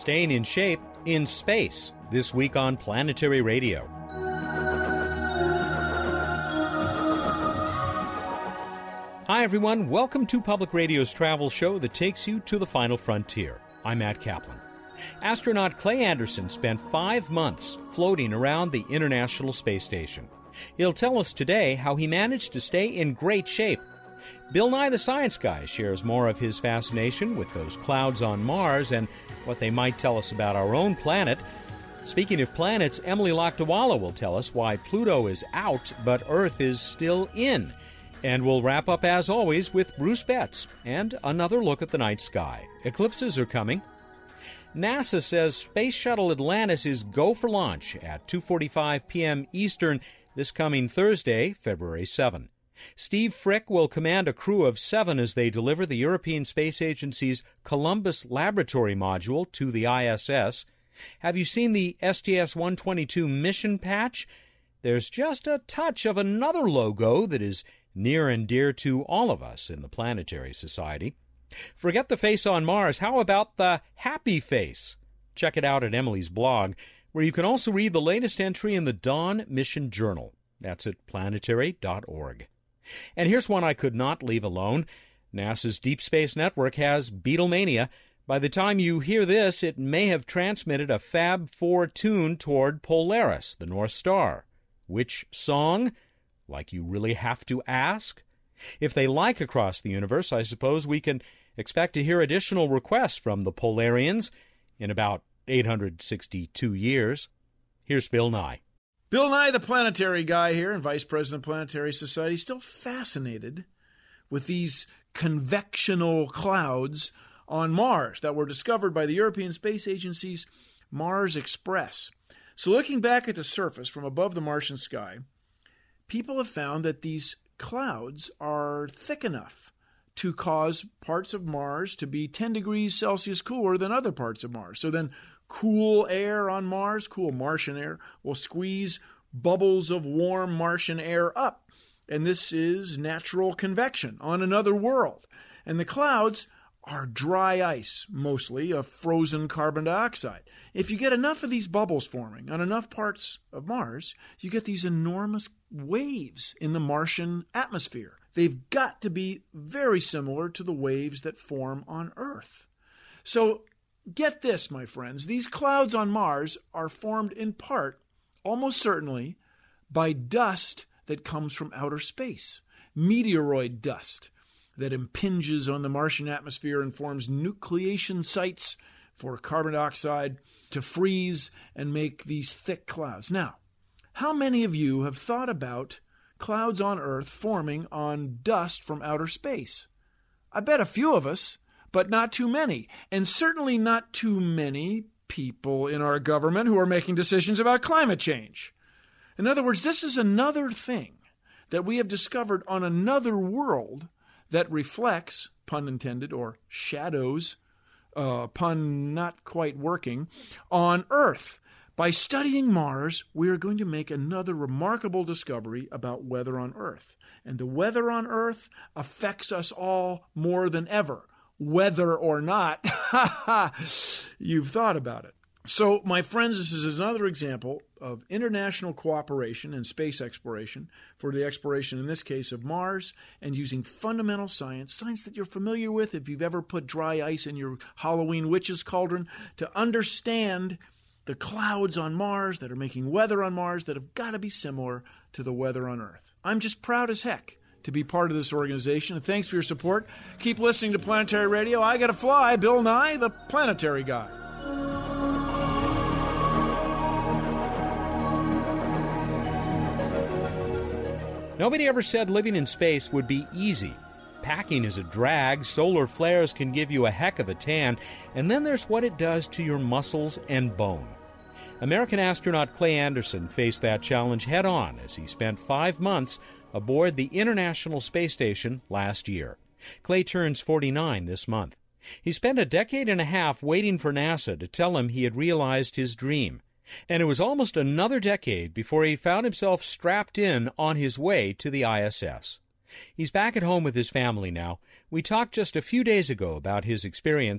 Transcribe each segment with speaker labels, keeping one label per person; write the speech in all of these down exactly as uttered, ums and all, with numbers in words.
Speaker 1: Staying in shape in space, this week on Planetary Radio. Hi everyone, welcome to Public Radio's travel show that takes you to the final frontier. I'm Matt Kaplan. Astronaut Clay Anderson spent five months floating around the International Space Station. He'll tell us today how he managed to stay in great shape. Bill Nye the Science Guy shares more of his fascination with those clouds on Mars and what they might tell us about our own planet. Speaking of planets, Emily Lakdawalla will tell us why Pluto is out but Earth is still in. And we'll wrap up, as always, with Bruce Betts and another look at the night sky. Eclipses are coming. NASA says Space Shuttle Atlantis is go for launch at two forty-five p.m. Eastern this coming Thursday, February seventh. Steve Frick will command a crew of seven as they deliver the European Space Agency's Columbus Laboratory module to the I S S. Have you seen the S T S one twenty-two mission patch? There's just a touch of another logo that is near and dear to all of us in the Planetary Society. Forget the face on Mars. How about the happy face? Check it out at Emily's blog, where you can also read the latest entry in the Dawn Mission Journal. That's at planetary dot org. And here's one I could not leave alone. NASA's Deep Space Network has Beatlemania. By the time you hear this, it may have transmitted a Fab Four tune toward Polaris, the North Star. Which song? Like you really have to ask? If they like Across the Universe, I suppose we can expect to hear additional requests from the Polarians in about eight hundred sixty-two years. Here's Bill Nye.
Speaker 2: Bill Nye, the Planetary Guy here, and Vice President of Planetary Society, still fascinated with these convectional clouds on Mars that were discovered by the European Space Agency's Mars Express. So looking back at the surface from above the Martian sky, people have found that these clouds are thick enough to cause parts of Mars to be ten degrees Celsius cooler than other parts of Mars. So then cool air on Mars, cool Martian air, will squeeze bubbles of warm Martian air up. And this is natural convection on another world. And the clouds are dry ice, mostly of frozen carbon dioxide. If you get enough of these bubbles forming on enough parts of Mars, you get these enormous waves in the Martian atmosphere. They've got to be very similar to the waves that form on Earth. So get this, my friends. These clouds on Mars are formed in part, almost certainly, by dust that comes from outer space, meteoroid dust that impinges on the Martian atmosphere and forms nucleation sites for carbon dioxide to freeze and make these thick clouds. Now, how many of you have thought about clouds on Earth forming on dust from outer space? I bet a few of us, but not too many, and certainly not too many people in our government who are making decisions about climate change. In other words, this is another thing that we have discovered on another world that reflects, pun intended, or shadows, uh, pun not quite working, on Earth. By studying Mars, we are going to make another remarkable discovery about weather on Earth. And the weather on Earth affects us all more than ever. Whether or not you've thought about it. So, my friends, this is another example of international cooperation in space exploration for the exploration, in this case, of Mars, and using fundamental science, science that you're familiar with if you've ever put dry ice in your Halloween witch's cauldron, to understand the clouds on Mars that are making weather on Mars that have got to be similar to the weather on Earth. I'm just proud as heck to be part of this organization, and thanks for your support. Keep listening to Planetary Radio. I gotta fly. Bill Nye, the Planetary Guy.
Speaker 1: Nobody ever said living in space would be easy. Packing is a drag, solar flares can give you a heck of a tan, and then there's what it does to your muscles and bone. American astronaut Clay Anderson faced that challenge head-on as he spent five months aboard the International Space Station last year. Clay turns forty-nine this month. He spent a decade and a half waiting for NASA to tell him he had realized his dream. And it was almost another decade before he found himself strapped in on his way to the I S S. He's back at home with his family now. We talked just a few days ago about his experience,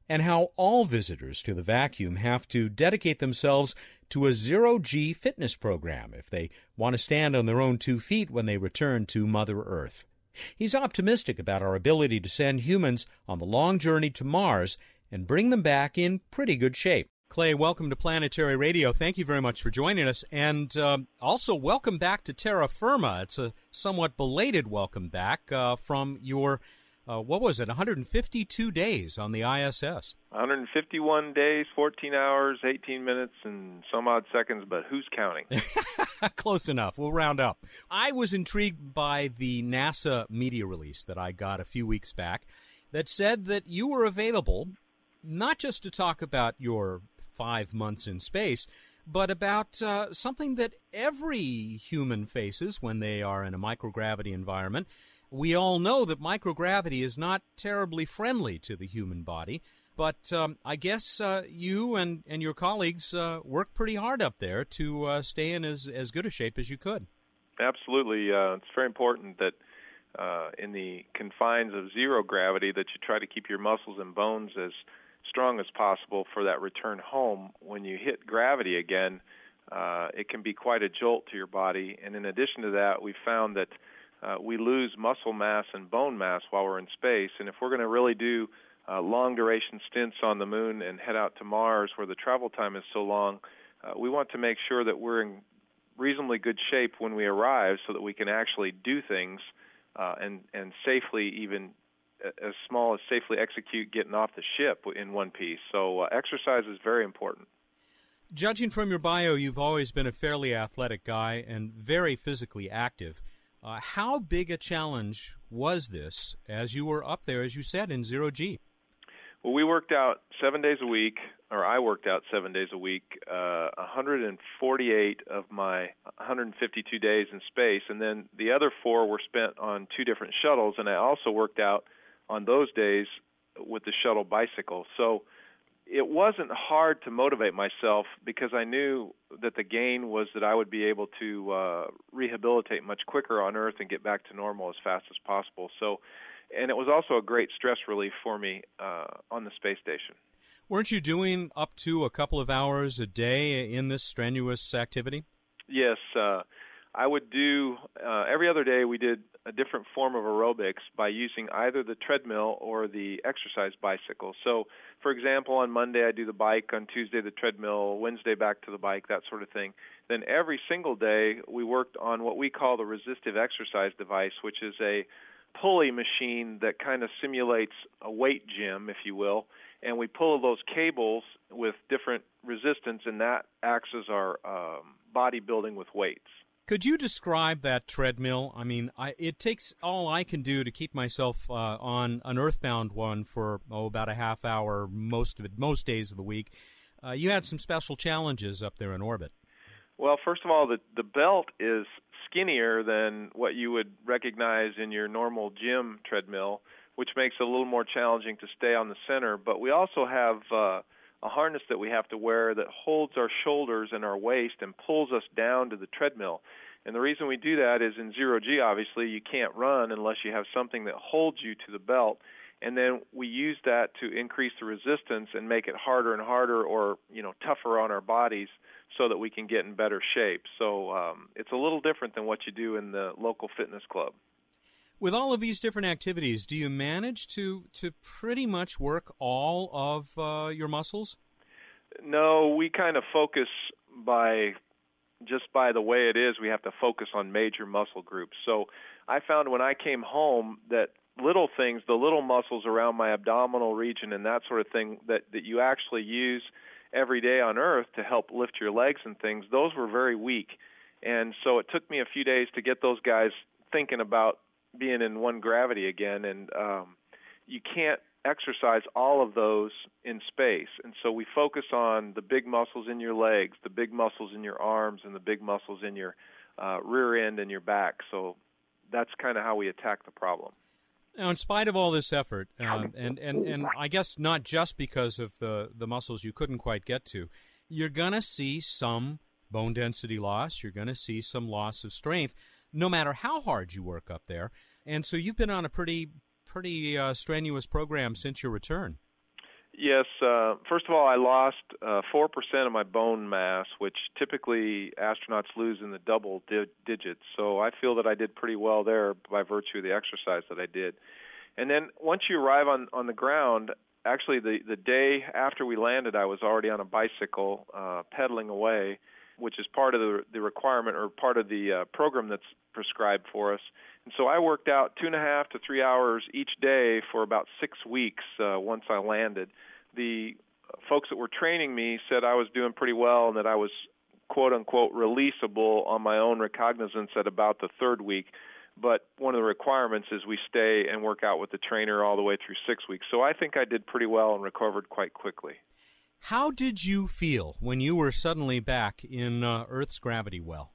Speaker 1: and how all visitors to the vacuum have to dedicate themselves to a zero-G fitness program if they want to stand on their own two feet when they return to Mother Earth. He's optimistic about our ability to send humans on the long journey to Mars and bring them back in pretty good shape. Clay, welcome to Planetary Radio. Thank you very much for joining us. And uh, also, welcome back to Terra Firma. It's a somewhat belated welcome back uh, from your, uh, what was it, one hundred fifty-two days on the I S S.
Speaker 3: one hundred fifty-one days, fourteen hours, eighteen minutes, and some odd seconds, but who's counting?
Speaker 1: Close enough. We'll round up. I was intrigued by the NASA media release that I got a few weeks back that said that you were available not just to talk about your five months in space, but about uh, something that every human faces when they are in a microgravity environment. We all know that microgravity is not terribly friendly to the human body, but um, I guess uh, you and, and your colleagues uh, worked pretty hard up there to uh, stay in as, as good a shape as you could.
Speaker 3: Absolutely. Uh, it's very important that uh, in the confines of zero gravity that you try to keep your muscles and bones as strong as possible for that return home. When you hit gravity again, uh, it can be quite a jolt to your body. And in addition to that, we found that uh, we lose muscle mass and bone mass while we're in space. And if we're going to really do uh, long-duration stints on the moon and head out to Mars where the travel time is so long, uh, we want to make sure that we're in reasonably good shape when we arrive so that we can actually do things uh, and, and safely even as small as safely execute getting off the ship in one piece. So uh, exercise is very important.
Speaker 1: Judging from your bio, you've always been a fairly athletic guy and very physically active. Uh, how big a challenge was this as you were up there, as you said, in zero-G?
Speaker 3: Well, we worked out seven days a week, or I worked out seven days a week, uh, one hundred forty-eight of my one hundred fifty-two days in space, and then the other four were spent on two different shuttles, and I also worked out on those days with the shuttle bicycle. So it wasn't hard to motivate myself because I knew that the gain was that I would be able to uh, rehabilitate much quicker on Earth and get back to normal as fast as possible. So, and it was also a great stress relief for me uh, on the space station.
Speaker 1: Weren't you doing up to a couple of hours a day in this strenuous activity?
Speaker 3: Yes. Uh, I would do, uh, every other day we did a different form of aerobics by using either the treadmill or the exercise bicycle. So, for example, on Monday I do the bike, on Tuesday the treadmill, Wednesday back to the bike, that sort of thing. Then every single day we worked on what we call the resistive exercise device, which is a pulley machine that kind of simulates a weight gym, if you will, and we pull those cables with different resistance, and that acts as our um, bodybuilding with weights.
Speaker 1: Could you describe that treadmill? I mean, I, it takes all I can do to keep myself uh, on an earthbound one for oh, about a half hour most of it, most days of the week. Uh, you had some special challenges up there in orbit.
Speaker 3: Well, first of all, the the belt is skinnier than what you would recognize in your normal gym treadmill, which makes it a little more challenging to stay on the center. But we also have uh, a harness that we have to wear that holds our shoulders and our waist and pulls us down to the treadmill. And the reason we do that is in zero-G, obviously, you can't run unless you have something that holds you to the belt. And then we use that to increase the resistance and make it harder and harder or, you know, tougher on our bodies so that we can get in better shape. So um, it's a little different than what you do in the local fitness club.
Speaker 1: With all of these different activities, do you manage to, to pretty much work all of uh, your muscles?
Speaker 3: No, we kind of focus by, just by the way it is, we have to focus on major muscle groups. So I found when I came home that little things, the little muscles around my abdominal region and that sort of thing that, that you actually use every day on Earth to help lift your legs and things, those were very weak. And so it took me a few days to get those guys thinking about being in one gravity again, and um, you can't exercise all of those in space. And so we focus on the big muscles in your legs, the big muscles in your arms, and the big muscles in your uh, rear end and your back. So that's kind of how we attack the problem.
Speaker 1: Now, in spite of all this effort, uh, and, and, and I guess not just because of the, the muscles you couldn't quite get to, you're going to see some bone density loss, you're going to see some loss of strength, no matter how hard you work up there. And so you've been on a pretty pretty uh, strenuous program since your return.
Speaker 3: Yes. Uh, first of all, I lost uh, four percent of my bone mass, which typically astronauts lose in the double di- digits. So I feel that I did pretty well there by virtue of the exercise that I did. And then once you arrive on, on the ground, actually the, the day after we landed, I was already on a bicycle uh, pedaling away, which is part of the, the requirement or part of the uh, program that's prescribed for us. And so I worked out two and a half to three hours each day for about six weeks uh, once I landed. The folks that were training me said I was doing pretty well and that I was, quote-unquote, releasable on my own recognizance at about the third week. But one of the requirements is we stay and work out with the trainer all the way through six weeks. So I think I did pretty well and recovered quite quickly.
Speaker 1: How did you feel when you were suddenly back in uh, Earth's gravity well?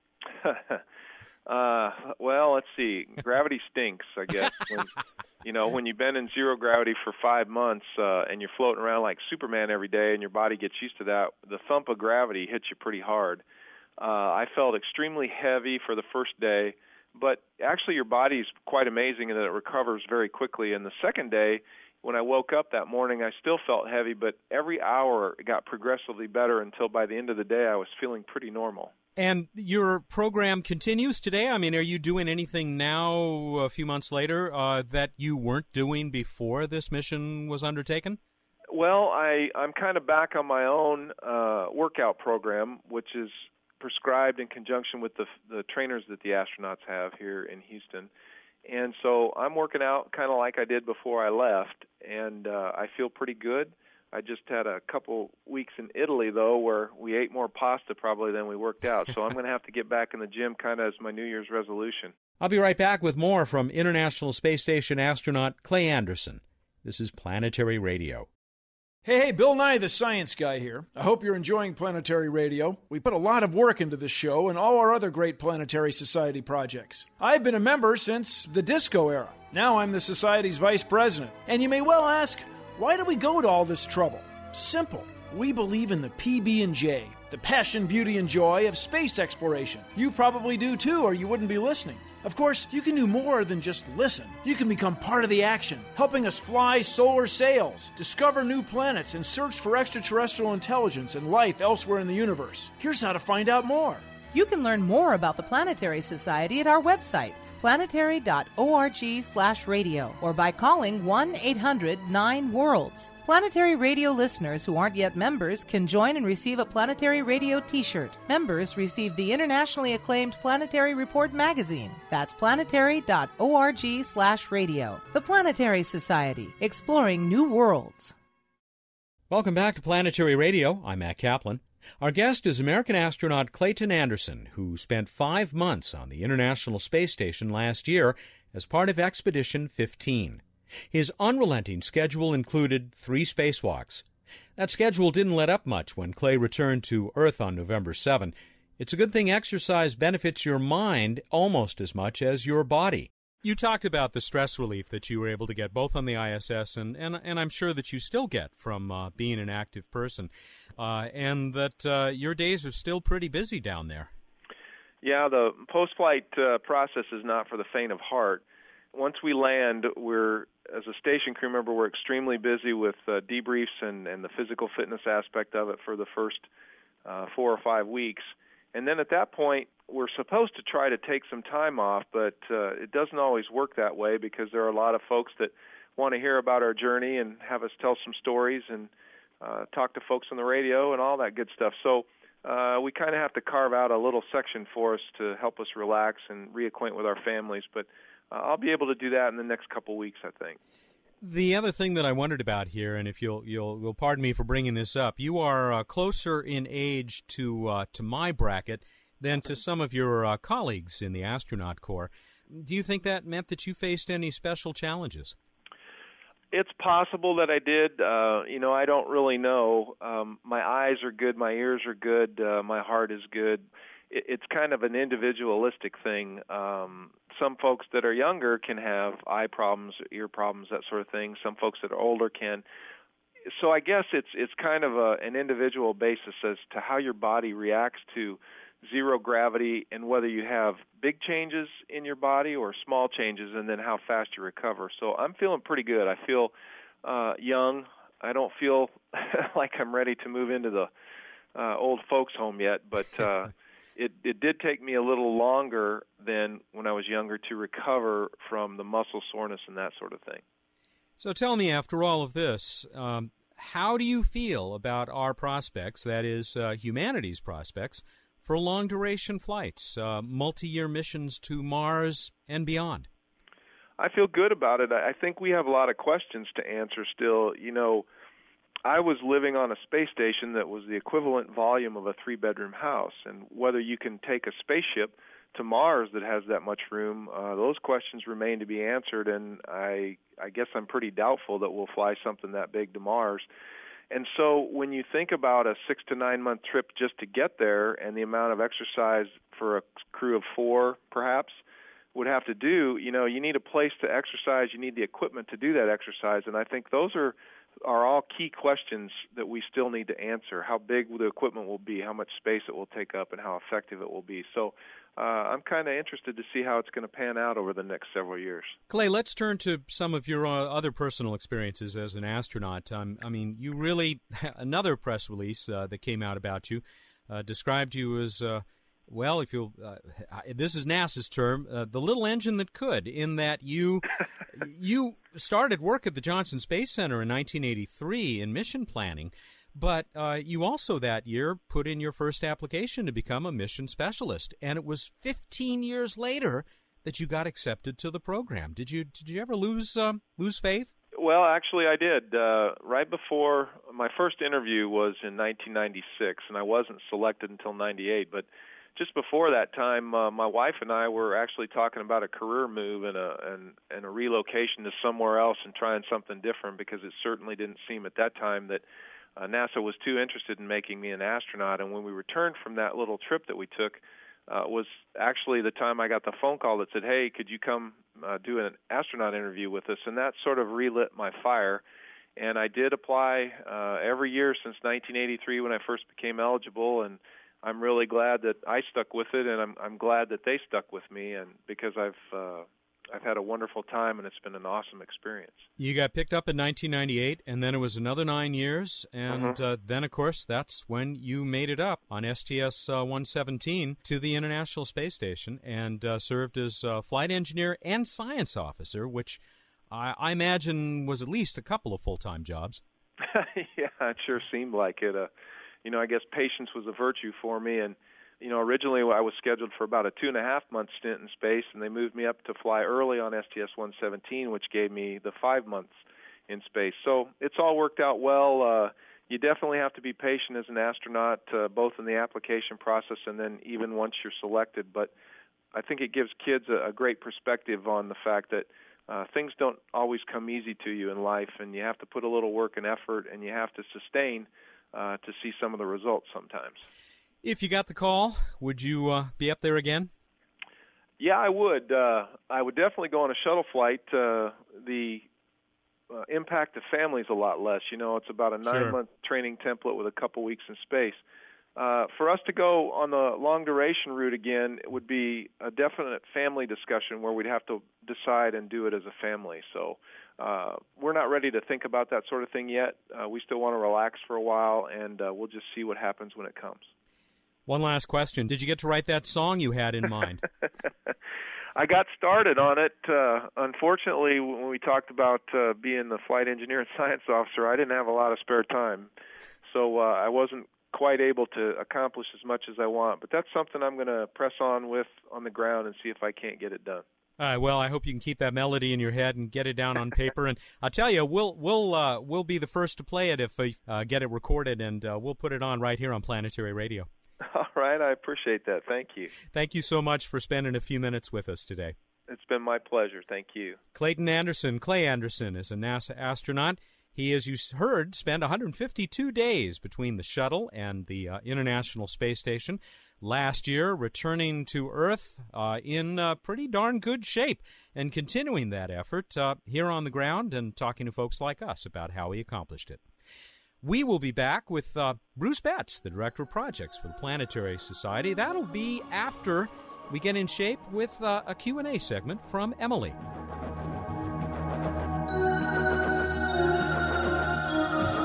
Speaker 3: uh, well, let's see. Gravity stinks, I guess. When, you know, when you've been in zero gravity for five months uh, and you're floating around like Superman every day and your body gets used to that, the thump of gravity hits you pretty hard. Uh, I felt extremely heavy for the first day, but actually your body is quite amazing in that it recovers very quickly. And the second day, when I woke up that morning, I still felt heavy, but every hour it got progressively better until by the end of the day I was feeling pretty normal.
Speaker 1: And your program continues today? I mean, are you doing anything now, a few months later, uh, that you weren't doing before this mission was undertaken?
Speaker 3: Well, I, I'm kind of back on my own uh, workout program, which is prescribed in conjunction with the, the trainers that the astronauts have here in Houston. And so I'm working out kind of like I did before I left, and uh, I feel pretty good. I just had a couple weeks in Italy, though, where we ate more pasta probably than we worked out. So I'm going to have to get back in the gym kind of as my New Year's resolution.
Speaker 1: I'll be right back with more from International Space Station astronaut Clay Anderson. This is Planetary Radio.
Speaker 2: Hey, hey, Bill Nye, the science guy here. I hope you're enjoying Planetary Radio. We put a lot of work into this show and all our other great Planetary Society projects. I've been a member since the disco era. Now I'm the Society's vice president. And you may well ask, why do we go to all this trouble? Simple. We believe in the P B and J, the passion, beauty, and joy of space exploration. You probably do too, or you wouldn't be listening. Of course, you can do more than just listen. You can become part of the action, helping us fly solar sails, discover new planets, and search for extraterrestrial intelligence and life elsewhere in the universe. Here's how to find out more.
Speaker 4: You can learn more about the Planetary Society at our website, planetary dot org slash radio, or by calling one eight hundred nine worlds. Planetary Radio listeners who aren't yet members can join and receive a Planetary Radio t-shirt. Members receive the internationally acclaimed Planetary Report magazine. That's planetary dot org slash radio. The Planetary Society, exploring new worlds.
Speaker 1: Welcome back to Planetary Radio. I'm Matt Kaplan. Our guest is American astronaut Clayton Anderson, who spent five months on the International Space Station last year as part of Expedition fifteen. His unrelenting schedule included three spacewalks. That schedule didn't let up much when Clay returned to Earth on November seventh. It's a good thing exercise benefits your mind almost as much as your body. You talked about the stress relief that you were able to get both on the I S S and, and, and I'm sure that you still get from uh, being an active person, uh, and that uh, your days are still pretty busy down there.
Speaker 3: Yeah, the post-flight uh, process is not for the faint of heart. Once we land, we're, as a station crew member, we're extremely busy with uh, debriefs and, and the physical fitness aspect of it for the first uh, four or five weeks. And then at that point, we're supposed to try to take some time off, but uh, it doesn't always work that way because there are a lot of folks that want to hear about our journey and have us tell some stories and uh, talk to folks on the radio and all that good stuff. So uh, we kind of have to carve out a little section for us to help us relax and reacquaint with our families. But uh, I'll be able to do that in the next couple weeks, I think.
Speaker 1: The other thing that I wondered about here, and if you'll you'll, you'll pardon me for bringing this up, you are uh, closer in age to uh, to my bracket than to some of your uh, colleagues in the astronaut corps. Do you think that meant that you faced any special challenges?
Speaker 3: It's possible that I did. Uh, you know, I don't really know. Um, my eyes are good. My ears are good. Uh, my heart is good. It, it's kind of an individualistic thing. Um, some folks that are younger can have eye problems, ear problems, that sort of thing. Some folks that are older can. So I guess it's it's kind of a, an individual basis as to how your body reacts to zero gravity and whether you have big changes in your body or small changes, and then how fast you recover. So I'm feeling pretty good. I feel uh, young. I don't feel like I'm ready to move into the uh, old folks home yet, but uh, it, it did take me a little longer than when I was younger to recover from the muscle soreness and that sort of thing.
Speaker 1: So tell me, after all of this, um, how do you feel about our prospects, that is, uh, humanity's prospects, for long-duration flights, uh, multi-year missions to Mars and beyond?
Speaker 3: I feel good about it. I think we have a lot of questions to answer still. You know, I was living on a space station that was the equivalent volume of a three-bedroom house, and whether you can take a spaceship to Mars that has that much room, uh, those questions remain to be answered, and I I guess I'm pretty doubtful that we'll fly something that big to Mars. And so when you think about a six to nine month trip just to get there and the amount of exercise for a crew of four perhaps would have to do, you know, you need a place to exercise, you need the equipment to do that exercise, and I think those are are all key questions that we still need to answer. How big the equipment will be, how much space it will take up, and how effective it will be. So uh, I'm kind of interested to see how it's going to pan out over the next several years.
Speaker 1: Clay, let's turn to some of your uh, other personal experiences as an astronaut. Um, I mean, you really, another press release uh, that came out about you uh, described you as, uh, well, if you'll, uh, this is NASA's term, uh, the little engine that could, in that you you started work at the Johnson Space Center in nineteen eighty-three in mission planning, but uh, you also that year put in your first application to become a mission specialist, and it was fifteen years later that you got accepted to the program. Did you did you ever lose um, lose faith?
Speaker 3: Well, actually, I did. Uh, right before my first interview was in nineteen ninety-six, and I wasn't selected until ninety-eight, but just before that time, uh, my wife and I were actually talking about a career move and a and, and a relocation to somewhere else and trying something different, because it certainly didn't seem at that time that uh, NASA was too interested in making me an astronaut. And when we returned from that little trip that we took, uh, was actually the time I got the phone call that said, "Hey, could you come uh, do an astronaut interview with us?" And that sort of relit my fire. And I did apply uh, every year since nineteen eighty-three when I first became eligible, and I'm really glad that I stuck with it, and I'm I'm glad that they stuck with me, and because I've uh, I've had a wonderful time, and it's been an awesome experience.
Speaker 1: You got picked up in nineteen ninety-eight, and then it was another nine years, and mm-hmm. uh, then, of course, that's when you made it up on S T S one seventeen to the International Space Station and uh, served as uh, flight engineer and science officer, which I, I imagine was at least a couple of full-time jobs.
Speaker 3: Yeah, it sure seemed like it. Uh, You know, I guess patience was a virtue for me, and, you know, originally I was scheduled for about a two and a half month stint in space, and they moved me up to fly early on S T S one seventeen, which gave me the five months in space. So it's all worked out well. Uh, you definitely have to be patient as an astronaut, uh, both in the application process and then even once you're selected. But I think it gives kids a, a great perspective on the fact that uh, things don't always come easy to you in life, and you have to put a little work and effort, and you have to sustain Uh, to see some of the results sometimes.
Speaker 1: If you got the call, would you uh, be up there again?
Speaker 3: Yeah, I would. Uh, I would definitely go on a shuttle flight. Uh, the uh, impact to family is a lot less. You know, it's about a nine-month sure. training template with a couple weeks in space. Uh, for us to go on the long-duration route again, it would be a definite family discussion where we'd have to decide and do it as a family. So uh, we're not ready to think about that sort of thing yet. Uh, we still want to relax for a while, and uh, we'll just see what happens when it comes.
Speaker 1: One last question. Did you get to write that song you had in mind?
Speaker 3: I got started on it. Uh, unfortunately, when we talked about uh, being the flight engineer and science officer, I didn't have a lot of spare time. So uh, I wasn't quite able to accomplish as much as I want. But that's something I'm going to press on with on the ground and see if I can't get it done.
Speaker 1: All right. Well, I hope you can keep that melody in your head and get it down on paper. And I'll tell you, we'll we'll uh, we'll be the first to play it if we uh, get it recorded, and uh, we'll put it on right here on Planetary Radio.
Speaker 3: All right. I appreciate that. Thank you.
Speaker 1: Thank you so much for spending a few minutes with us today.
Speaker 3: It's been my pleasure. Thank you.
Speaker 1: Clayton Anderson, Clay Anderson, is a NASA astronaut. He, as you heard, spent one hundred fifty-two days between the shuttle and the uh, International Space Station last year, returning to Earth uh, in uh, pretty darn good shape and continuing that effort uh, here on the ground and talking to folks like us about how he accomplished it. We will be back with uh, Bruce Betts, the Director of Projects for the Planetary Society. That'll be after we get in shape with uh, a Q and A segment from Emily.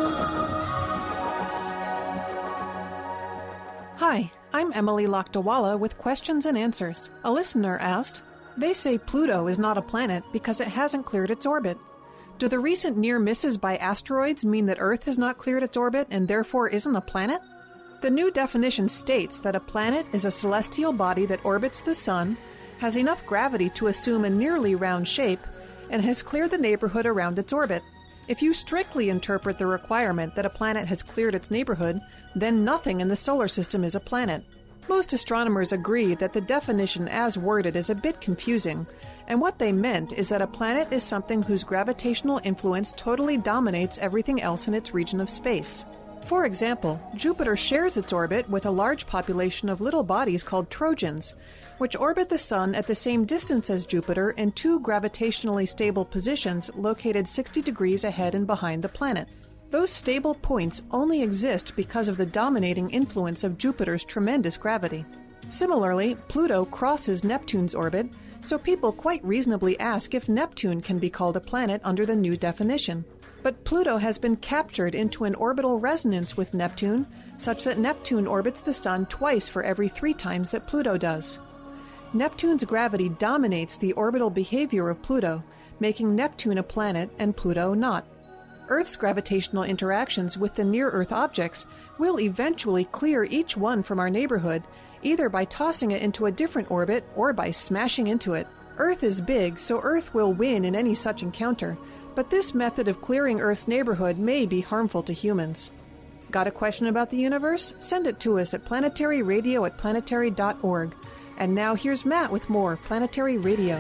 Speaker 5: I'm Emily Lakdawala with questions and answers. A listener asked, they say Pluto is not a planet because it hasn't cleared its orbit. Do the recent near misses by asteroids mean that Earth has not cleared its orbit and therefore isn't a planet? The new definition states that a planet is a celestial body that orbits the Sun, has enough gravity to assume a nearly round shape, and has cleared the neighborhood around its orbit. If you strictly interpret the requirement that a planet has cleared its neighborhood, then nothing in the solar system is a planet. Most astronomers agree that the definition as worded is a bit confusing, and what they meant is that a planet is something whose gravitational influence totally dominates everything else in its region of space. For example, Jupiter shares its orbit with a large population of little bodies called Trojans, which orbit the Sun at the same distance as Jupiter in two gravitationally stable positions located sixty degrees ahead and behind the planet. Those stable points only exist because of the dominating influence of Jupiter's tremendous gravity. Similarly, Pluto crosses Neptune's orbit, so people quite reasonably ask if Neptune can be called a planet under the new definition. But Pluto has been captured into an orbital resonance with Neptune, such that Neptune orbits the Sun twice for every three times that Pluto does. Neptune's gravity dominates the orbital behavior of Pluto, making Neptune a planet and Pluto not. Earth's gravitational interactions with the near-Earth objects will eventually clear each one from our neighborhood, either by tossing it into a different orbit or by smashing into it. Earth is big, so Earth will win in any such encounter, but this method of clearing Earth's neighborhood may be harmful to humans. Got a question about the universe? Send it to us at planetaryradio at planetary dot org. And now here's Matt with more Planetary Radio.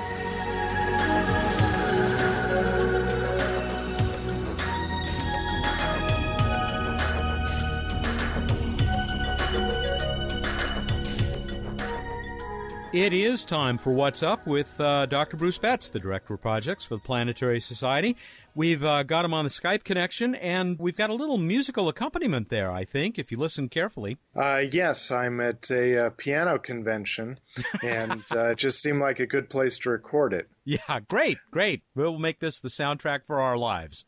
Speaker 1: It is time for What's Up with uh, Doctor Bruce Betts, the Director of Projects for the Planetary Society. We've uh, got him on the Skype connection, and we've got a little musical accompaniment there, I think, if you listen carefully.
Speaker 6: Uh, yes, I'm at a uh, piano convention, and uh, it just seemed like a good place to record it.
Speaker 1: Yeah, great, great. We'll make this the soundtrack for our lives.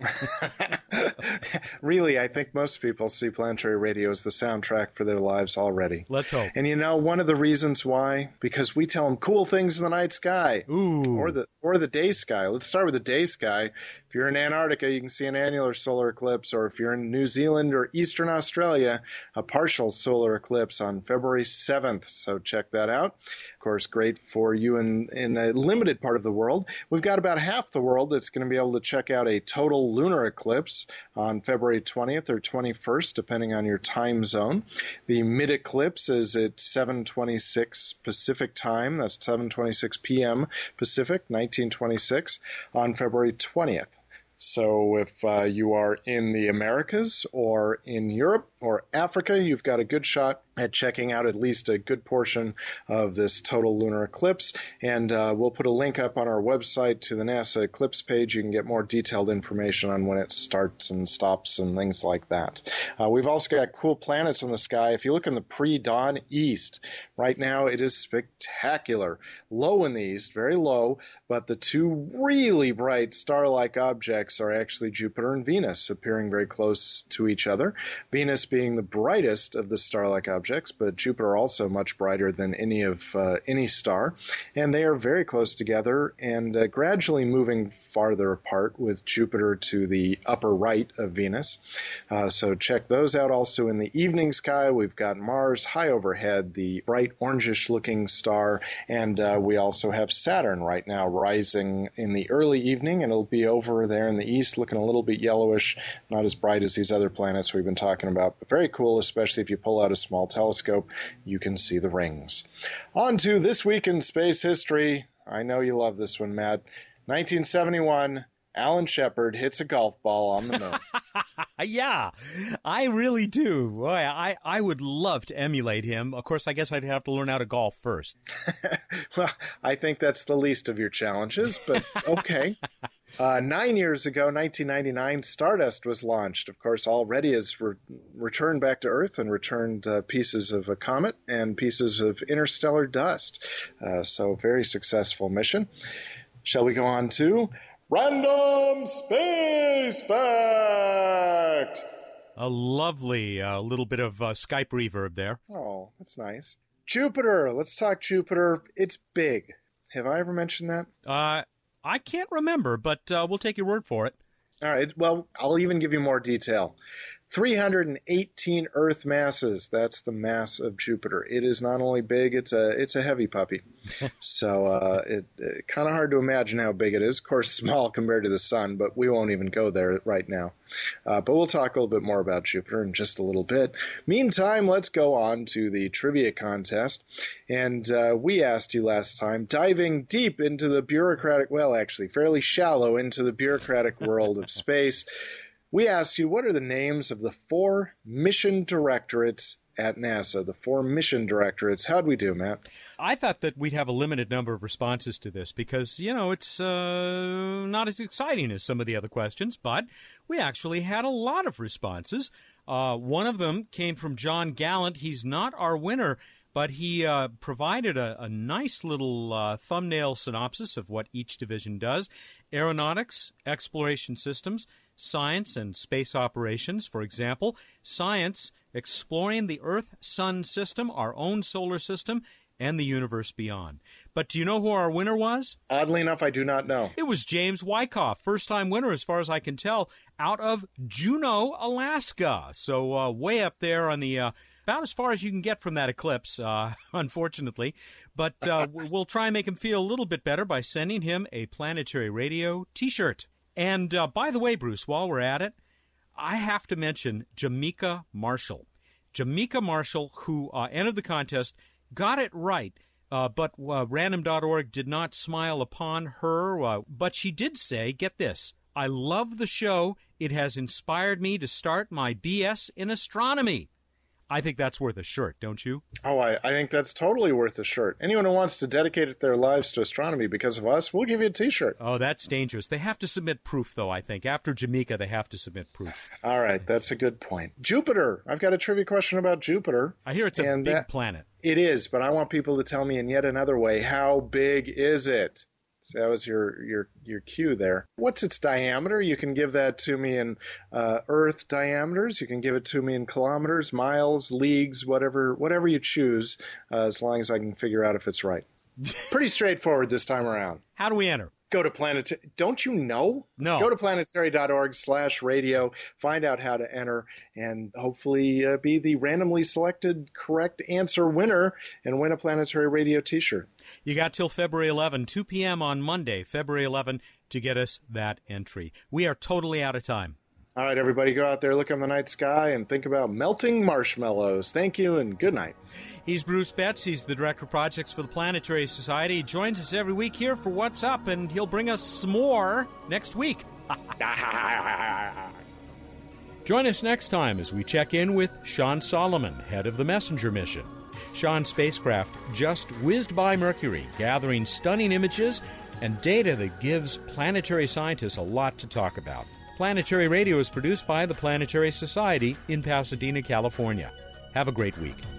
Speaker 6: Really, I think most people see Planetary Radio as the soundtrack for their lives already.
Speaker 1: Let's hope.
Speaker 6: And you know, one of the reasons why, because we tell them cool things in the night sky.
Speaker 1: Ooh.
Speaker 6: Or the or the day sky. Let's start with the day sky. If you're in Antarctica, you can see an annular solar eclipse, or if you're in New Zealand or Eastern Australia, a partial solar eclipse on February seventh. So check that out. Of course, great for you in, in a limited part of the world. We've got about half the world that's going to be able to check out a total lunar eclipse on February twentieth or twenty-first, depending on your time zone. The mid-eclipse is at seven twenty-six Pacific time. That's seven twenty-six p.m. Pacific, nineteen twenty-six, on February twentieth. So if uh, you are in the Americas or in Europe or Africa, you've got a good shot at checking out at least a good portion of this total lunar eclipse. And uh, we'll put a link up on our website to the NASA eclipse page. You can get more detailed information on when it starts and stops and things like that. Uh, we've also got cool planets in the sky. If you look in the pre-dawn east, right now it is spectacular. Low in the east, very low, but the two really bright star-like objects are actually Jupiter and Venus, appearing very close to each other. Venus being the brightest of the star-like objects, but Jupiter also much brighter than any of uh, any star. And they are very close together and uh, gradually moving farther apart, with Jupiter to the upper right of Venus. Uh, so check those out. Also in the evening sky, we've got Mars high overhead, the bright orangish-looking star, and uh, we also have Saturn right now rising in the early evening, and it'll be over there in the east looking a little bit yellowish, not as bright as these other planets we've been talking about, but very cool, especially if you pull out a small telescope, you can see the rings. On to This Week in Space History. I know you love this one, Matt. nineteen seventy-one, Alan Shepard hits a golf ball on the moon.
Speaker 1: Yeah, I really do. Boy, I, I would love to emulate him. Of course, I guess I'd have to learn how to golf first.
Speaker 6: Well, I think that's the least of your challenges, but okay. Uh, nine years ago, nineteen ninety-nine, Stardust was launched. Of course, already has re- returned back to Earth and returned uh, pieces of a comet and pieces of interstellar dust. Uh, so, very successful mission. Shall we go on to Random Space Fact?
Speaker 1: A lovely uh, little bit of uh, Skype reverb there.
Speaker 6: Oh, that's nice. Jupiter. Let's talk Jupiter. It's big. Have I ever mentioned that?
Speaker 1: Uh, I can't remember, but uh, we'll take your word for it.
Speaker 6: All right. Well, I'll even give you more detail. three hundred eighteen Earth masses. That's the mass of Jupiter. It is not only big, it's a it's a heavy puppy. So uh, it, it kind of hard to imagine how big it is. Of course, small compared to the sun, but we won't even go there right now. Uh, but we'll talk a little bit more about Jupiter in just a little bit. Meantime, let's go on to the trivia contest. And uh, we asked you last time, diving deep into the bureaucratic, well, actually, fairly shallow into the bureaucratic world of space. We asked you, what are the names of the four mission directorates at NASA? The four mission directorates. How'd we do, Matt?
Speaker 1: I thought that we'd have a limited number of responses to this because, you know, it's uh, not as exciting as some of the other questions, but we actually had a lot of responses. Uh, one of them came from John Gallant. He's not our winner, but he uh, provided a, a nice little uh, thumbnail synopsis of what each division does. Aeronautics, exploration systems, science and space operations. For example, science, exploring the Earth-Sun system, our own solar system, and the universe beyond. But do you know who our winner was?
Speaker 6: Oddly enough, I do not know.
Speaker 1: It was James Wyckoff, first-time winner, as far as I can tell, out of Juneau, Alaska. So uh, way up there on the... Uh, about as far as you can get from that eclipse, uh, unfortunately. But uh, we'll try and make him feel a little bit better by sending him a Planetary Radio T-shirt. And uh, by the way, Bruce, while we're at it, I have to mention Jamaica Marshall. Jamaica Marshall, who uh, entered the contest, got it right, uh, but uh, random dot org did not smile upon her. Uh, but she did say, get this, I love the show. It has inspired me to start my B S in astronomy. I think that's worth a shirt, don't you?
Speaker 6: Oh, I, I think that's totally worth a shirt. Anyone who wants to dedicate their lives to astronomy because of us, we'll give you a T-shirt.
Speaker 1: Oh, that's dangerous. They have to submit proof, though, I think. After Jamaica, they have to submit proof.
Speaker 6: All right, that's a good point. Jupiter. I've got a trivia question about Jupiter.
Speaker 1: I hear it's a big
Speaker 6: that,
Speaker 1: planet.
Speaker 6: It is, but I want people to tell me in yet another way, how big is it? So that was your, your, your cue there. What's its diameter? You can give that to me in uh, Earth diameters. You can give it to me in kilometers, miles, leagues, whatever whatever you choose, uh, as long as I can figure out if it's right. Pretty straightforward this time around.
Speaker 1: How do we enter?
Speaker 6: Go to Planetary. Don't you know?
Speaker 1: No.
Speaker 6: Go to planetary.org slash radio. Find out how to enter and hopefully uh, be the randomly selected correct answer winner and win a Planetary Radio T-shirt.
Speaker 1: You got till February eleventh, two p.m. on Monday, February eleventh, to get us that entry. We are totally out of time.
Speaker 6: All right, everybody, go out there, look in the night sky, and think about melting marshmallows. Thank you, and good night.
Speaker 1: He's Bruce Betts. He's the Director of Projects for the Planetary Society. He joins us every week here for What's Up, and he'll bring us some more next week. Join us next time as we check in with Sean Solomon, head of the Messenger mission. Sean's spacecraft just whizzed by Mercury, gathering stunning images and data that gives planetary scientists a lot to talk about. Planetary Radio is produced by the Planetary Society in Pasadena, California. Have a great week.